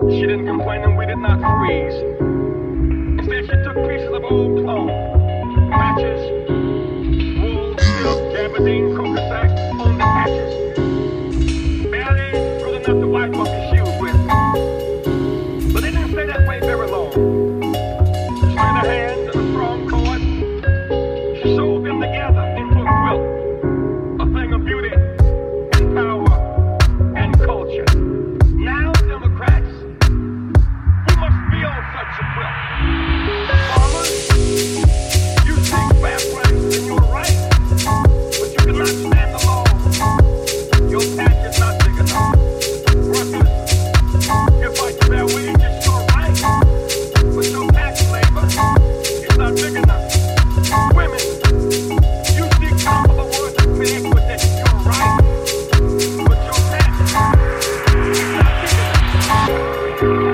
She didn't complain and we did not freeze. Instead, she took pieces of old clothes, patches, wool, silk, gabardine, coca sack on the patches. Barely good enough to wipe off your shoes with. But they didn't stay that way very long. She laid her hands in a strong cord. She sewed them together into a quilt, a thing of beauty and power and culture. Now, Democrats, we must build such a quilt. Farmers, you seek fair price and you're right, but you cannot stand alone. Your patch is not big enough. Workers, you fight for their wages, you're right, but your tax labor is not big enough. Women, you seek comparable work and pay equity, you're right, but your tax is not big enough.